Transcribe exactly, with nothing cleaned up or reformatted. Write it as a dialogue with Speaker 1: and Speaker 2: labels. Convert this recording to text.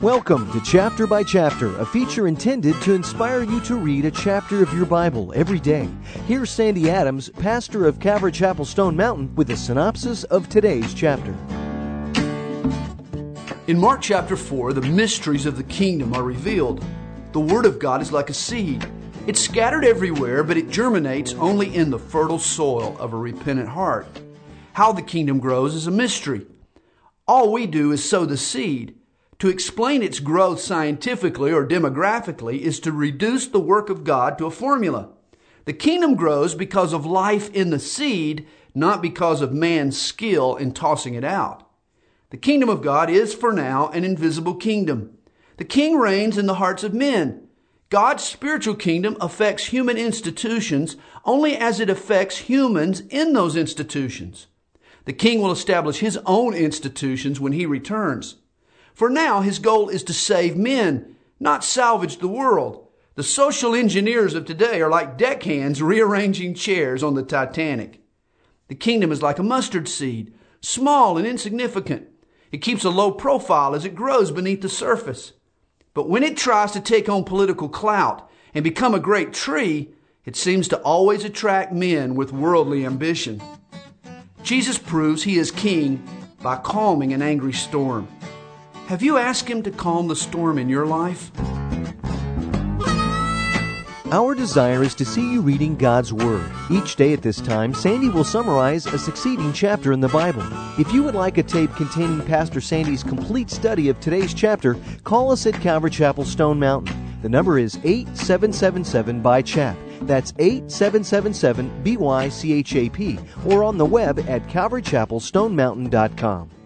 Speaker 1: Welcome to Chapter by Chapter, a feature intended to inspire you to read a chapter of your Bible every day. Here's Sandy Adams, pastor of Calvary Chapel Stone Mountain, with a synopsis of today's chapter.
Speaker 2: In Mark chapter four, the mysteries of the kingdom are revealed. The Word of God is like a seed. It's scattered everywhere, but it germinates only in the fertile soil of a repentant heart. How the kingdom grows is a mystery. All we do is sow the seed. To explain its growth scientifically or demographically is to reduce the work of God to a formula. The kingdom grows because of life in the seed, not because of man's skill in tossing it out. The kingdom of God is, for now, an invisible kingdom. The king reigns in the hearts of men. God's spiritual kingdom affects human institutions only as it affects humans in those institutions. The king will establish his own institutions when he returns. For now, his goal is to save men, not salvage the world. The social engineers of today are like deckhands rearranging chairs on the Titanic. The kingdom is like a mustard seed, small and insignificant. It keeps a low profile as it grows beneath the surface. But when it tries to take on political clout and become a great tree, it seems to always attract men with worldly ambition. Jesus proves he is king by calming an angry storm. Have you asked him to calm the storm in your life?
Speaker 1: Our desire is to see you reading God's Word. Each day at this time, Sandy will summarize a succeeding chapter in the Bible. If you would like a tape containing Pastor Sandy's complete study of today's chapter, call us at Calvary Chapel Stone Mountain. The number is eight seven seven seven B Y C H A P. That's eight seven seven seven B Y C H A P, or on the web at calvary chapel stone mountain dot com.